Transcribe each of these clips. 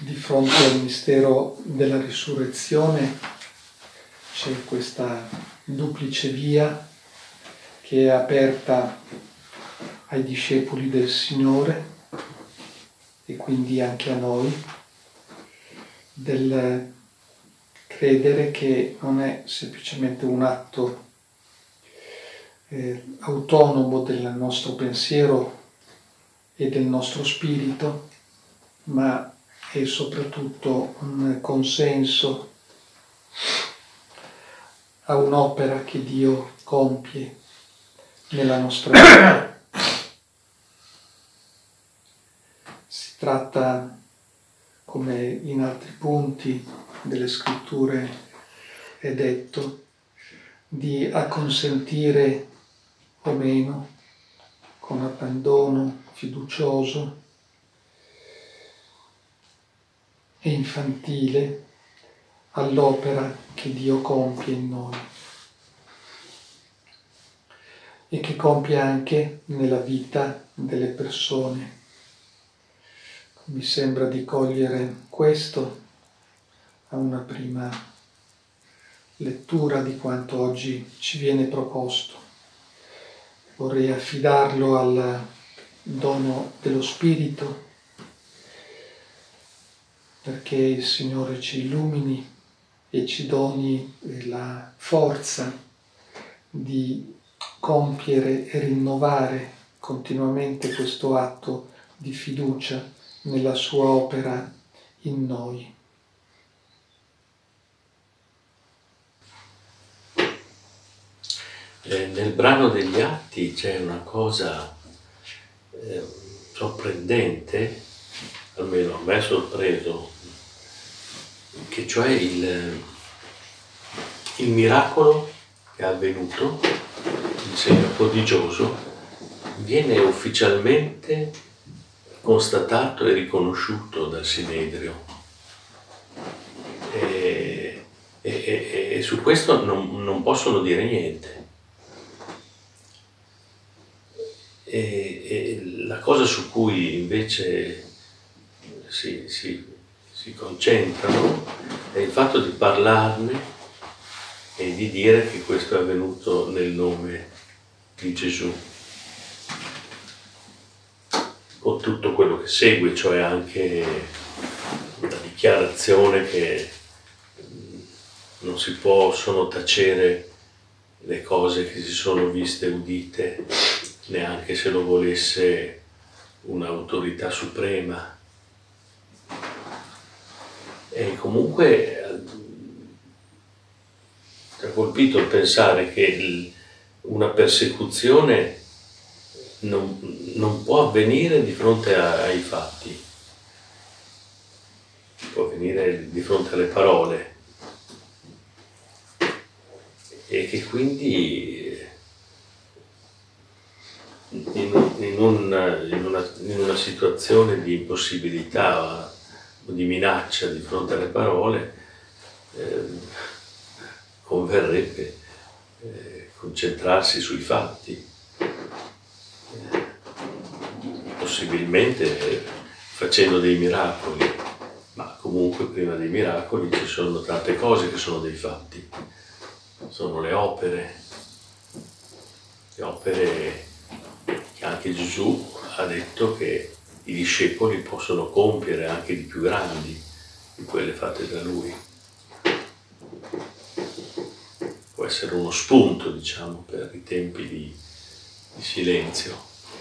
di fronte al mistero della risurrezione c'è questa duplice via che è aperta ai discepoli del Signore e quindi anche a noi, del credere che non è semplicemente un atto autonomo del nostro pensiero e del nostro spirito, ma è soprattutto un consenso a un'opera che Dio compie nella nostra vita. Si tratta, come in altri punti delle scritture è detto, di acconsentire o meno, con abbandono fiducioso e infantile, all'opera che Dio compie in noi e che compie anche nella vita delle persone. Mi sembra di cogliere questo a una prima lettura di quanto oggi ci viene proposto. Vorrei affidarlo al dono dello Spirito, perché il Signore ci illumini e ci doni la forza di compiere e rinnovare continuamente questo atto di fiducia nella sua opera in noi. Nel brano degli Atti c'è una cosa sorprendente, almeno a me è sorpreso, che cioè il miracolo che è avvenuto, il segno prodigioso, viene ufficialmente constatato e riconosciuto dal Sinedrio. E su questo non possono dire niente. E la cosa su cui invece si concentrano è il fatto di parlarne e di dire che questo è avvenuto nel nome di Gesù, con tutto quello che segue, cioè anche la dichiarazione che non si possono tacere le cose che si sono viste e udite, neanche se lo volesse un'autorità suprema. E comunque ci ha colpito il pensare che una persecuzione non può avvenire di fronte ai fatti, può avvenire di fronte alle parole, e che quindi in una situazione di impossibilità o di minaccia di fronte alle parole converrebbe concentrarsi sui fatti, possibilmente facendo dei miracoli, ma comunque prima dei miracoli ci sono tante cose che sono dei fatti, sono le opere che anche Gesù ha detto che i discepoli possono compiere anche di più grandi di quelle fatte da lui. Può essere uno spunto, diciamo, per i tempi di silenzio.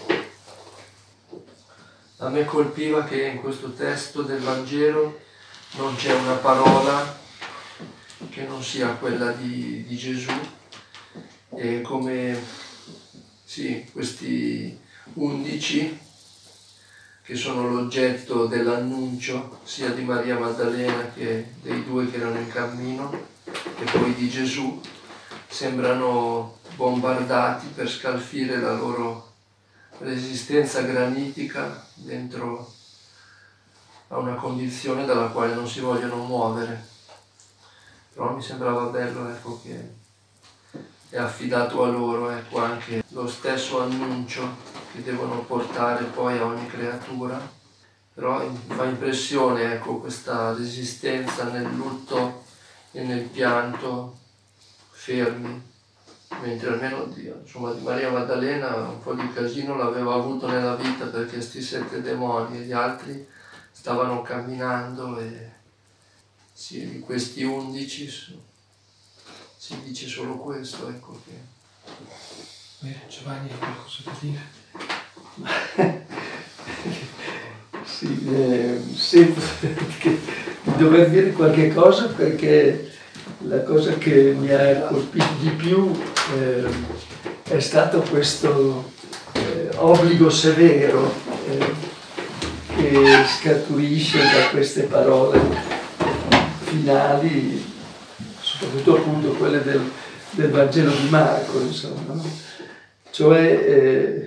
A me colpiva che in questo testo del Vangelo non c'è una parola che non sia quella di Gesù, e come questi 11 che sono l'oggetto dell'annuncio sia di Maria Maddalena che dei 2 che erano in cammino e poi di Gesù, sembrano bombardati per scalfire la loro resistenza granitica dentro a una condizione dalla quale non si vogliono muovere. Però mi sembrava bello, che è affidato a loro, anche lo stesso annuncio che devono portare poi a ogni creatura, Però fa impressione, ecco, questa resistenza nel lutto e nel pianto fermi, mentre almeno insomma, di Maria Maddalena un po' di casino l'aveva avuto nella vita perché sti 7 demoni e gli altri stavano camminando e sì, di questi 11 si dice solo questo, ecco che... Giovanni ha qualcosa da dire? Sì, sento di dover dire qualche cosa perché la cosa che mi ha colpito di più è stato questo obbligo severo che scaturisce da queste parole finali, soprattutto appunto quelle del Vangelo di Marco, insomma, no? Cioè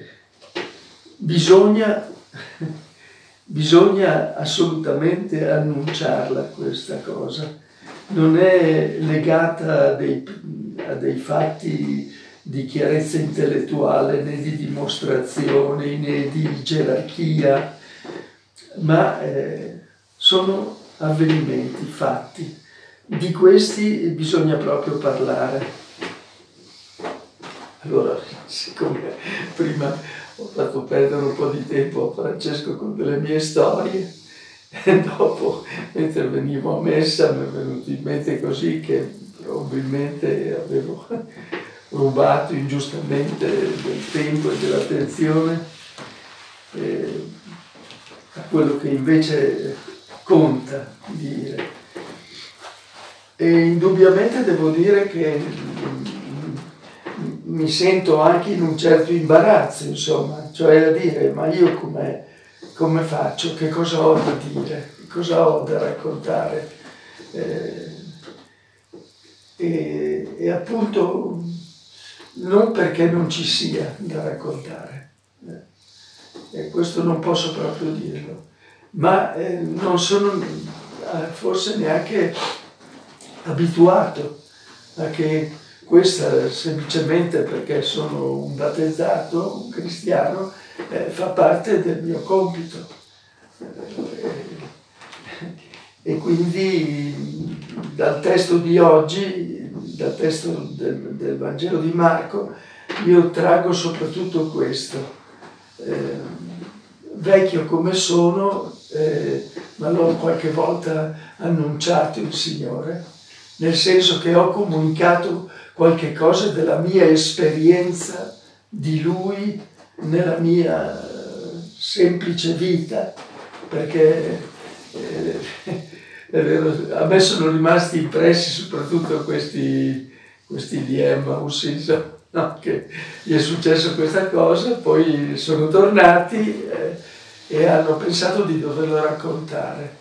bisogna assolutamente annunciarla questa cosa, non è legata a dei fatti di chiarezza intellettuale né di dimostrazione né di gerarchia, ma sono avvenimenti, fatti. Di questi bisogna proprio parlare. Allora, siccome prima ho fatto perdere un po' di tempo a Francesco con delle mie storie, e dopo, mentre venivo a messa, mi è venuto in mente così che probabilmente avevo rubato ingiustamente del tempo e dell'attenzione a quello che invece conta dire. E indubbiamente devo dire che mi sento anche in un certo imbarazzo, insomma, cioè a dire, ma io come faccio, che cosa ho da dire, cosa ho da raccontare, e appunto non perché non ci sia da raccontare, e questo non posso proprio dirlo, ma non sono forse neanche abituato a che questa semplicemente perché sono un battezzato, un cristiano, fa parte del mio compito. E quindi dal testo di oggi, dal testo del Vangelo di Marco, io traggo soprattutto questo. Vecchio come sono, ma l'ho qualche volta annunciato il Signore, nel senso che ho comunicato qualche cosa della mia esperienza di Lui nella mia semplice vita, perché è vero, a me sono rimasti impressi soprattutto questi di Emmaus, no? Che gli è successo questa cosa, poi sono tornati e hanno pensato di doverlo raccontare.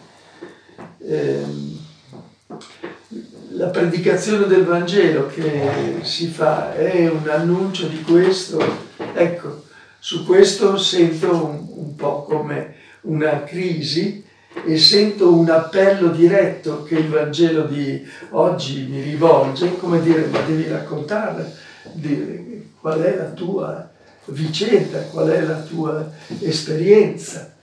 La predicazione del Vangelo che si fa è un annuncio di questo, ecco, su questo sento un po' come una crisi e sento un appello diretto che il Vangelo di oggi mi rivolge, come dire, ma devi raccontare qual è la tua vicenda, qual è la tua esperienza.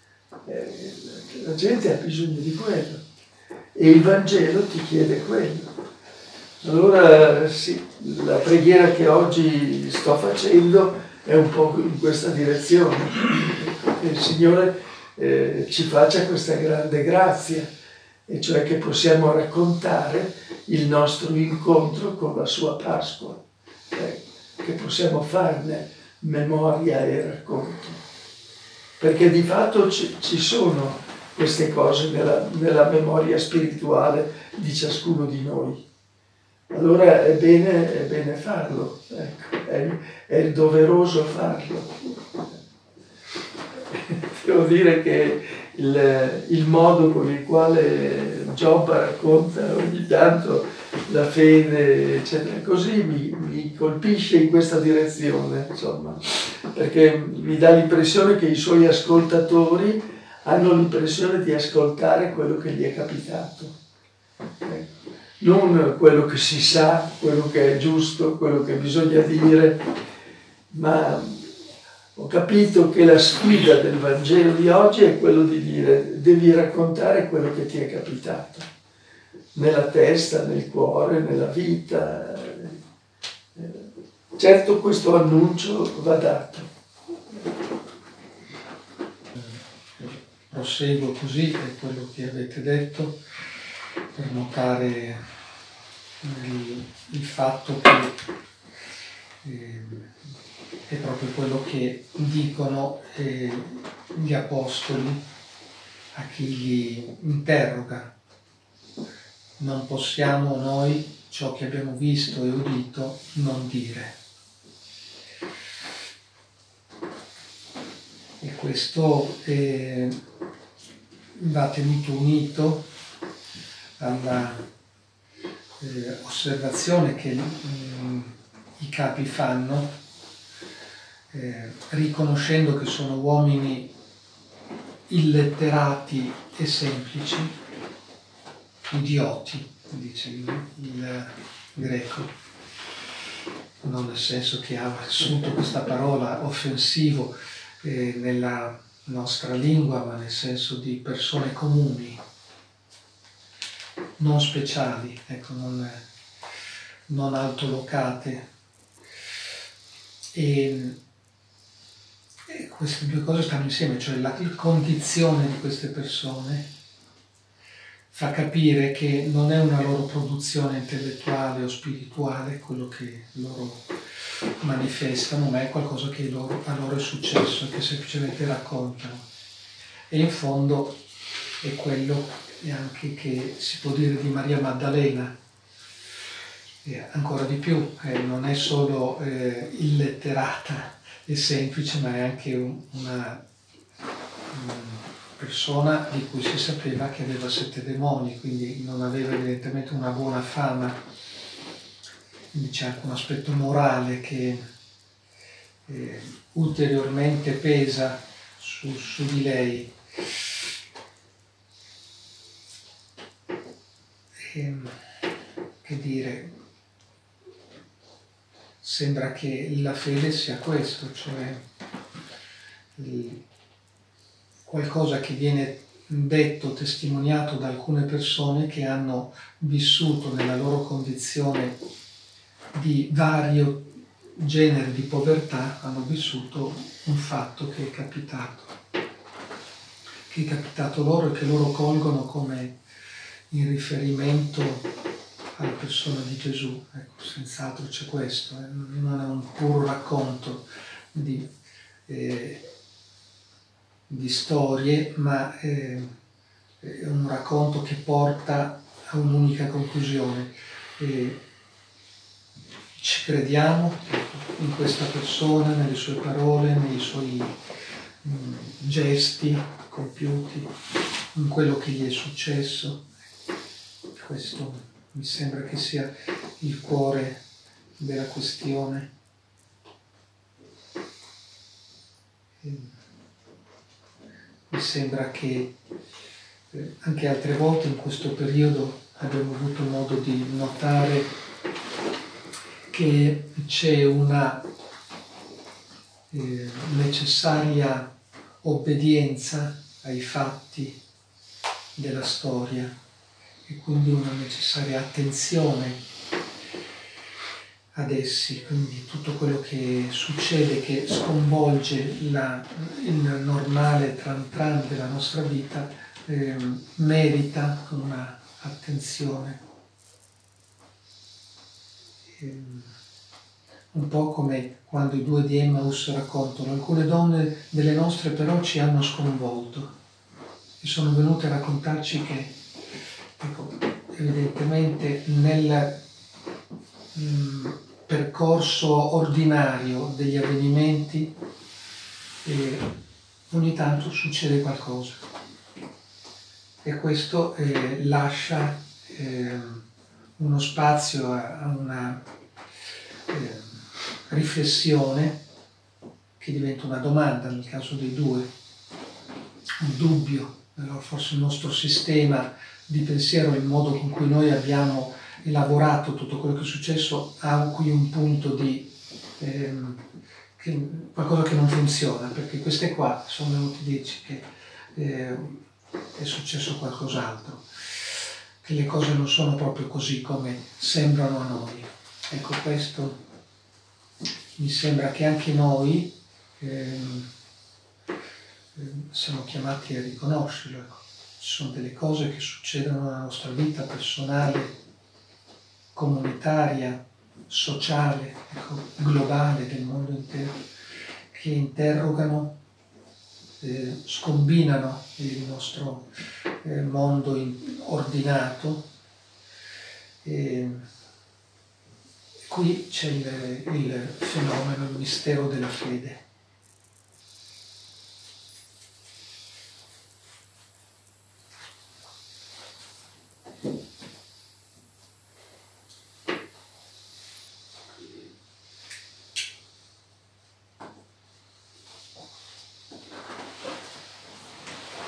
La gente ha bisogno di quello. E il Vangelo ti chiede quello. Allora sì, la preghiera che oggi sto facendo è un po' in questa direzione. Che il Signore ci faccia questa grande grazia, e cioè che possiamo raccontare il nostro incontro con la sua Pasqua, che possiamo farne memoria e racconto. Perché di fatto ci sono queste cose nella memoria spirituale di ciascuno di noi. Allora è bene farlo, ecco, è il doveroso farlo. Devo dire che il modo con il quale Giobba racconta ogni tanto la fede, eccetera, così mi colpisce in questa direzione, insomma, perché mi dà l'impressione che i suoi ascoltatori hanno l'impressione di ascoltare quello che gli è capitato, non quello che si sa, quello che è giusto, quello che bisogna dire, ma Ho capito che la sfida del Vangelo di oggi è quello di dire devi raccontare quello che ti è capitato, nella testa, nel cuore, nella vita. Certo questo annuncio va dato. Proseguo così, è quello che avete detto, per notare il fatto che è proprio quello che dicono gli apostoli a chi li interroga. Non possiamo noi ciò che abbiamo visto e udito non dire. E questo va tenuto unito alla osservazione che i capi fanno, riconoscendo che sono uomini illetterati e semplici, idioti, dice il greco, non nel senso che ha assunto questa parola offensivo nella nostra lingua, ma nel senso di persone comuni, non speciali, ecco, non altolocate. E queste due cose stanno insieme, cioè la condizione di queste persone fa capire che non è una loro produzione intellettuale o spirituale quello che loro manifestano, ma è qualcosa che a loro è successo e che semplicemente raccontano. E in fondo è quello anche che si può dire di Maria Maddalena, e ancora di più, non è solo illetterata e semplice, ma è anche una persona di cui si sapeva che aveva 7 demoni, quindi non aveva evidentemente una buona fama. Quindi c'è anche un aspetto morale che ulteriormente pesa su di lei. Che dire, sembra che la fede sia questo, cioè qualcosa che viene detto, testimoniato da alcune persone che hanno vissuto nella loro condizione di vario genere di povertà, hanno vissuto un fatto che è capitato loro e che loro colgono come in riferimento alla persona di Gesù. Ecco, senz'altro c'è questo, non è un puro racconto di storie, ma è un racconto che porta a un'unica conclusione. Ci crediamo in questa persona, nelle sue parole, nei suoi gesti compiuti, in quello che gli è successo. Questo mi sembra che sia il cuore della questione. Mi sembra che anche altre volte in questo periodo abbiamo avuto modo di notare che c'è una necessaria obbedienza ai fatti della storia e quindi una necessaria attenzione ad essi, quindi tutto quello che succede, che sconvolge il normale tran tran della nostra vita, merita una attenzione. Un po' come quando i 2 di Emmaus raccontano, alcune donne delle nostre però ci hanno sconvolto e sono venute a raccontarci che, ecco, evidentemente nel percorso ordinario degli avvenimenti ogni tanto succede qualcosa e questo lascia uno spazio a una riflessione che diventa una domanda nel caso dei 2, un dubbio. Allora forse il nostro sistema di pensiero, il modo con cui noi abbiamo elaborato tutto quello che è successo ha qui un punto che qualcosa che non funziona, perché queste qua sono venuti 10 che è successo qualcos'altro, che le cose non sono proprio così come sembrano a noi. Ecco, questo mi sembra che anche noi siamo chiamati a riconoscerlo. Ecco. Ci sono delle cose che succedono nella nostra vita personale, comunitaria, sociale, ecco, globale, del mondo intero, che interrogano, scombinano il nostro mondo ordinato. E qui c'è il fenomeno, il mistero della fede.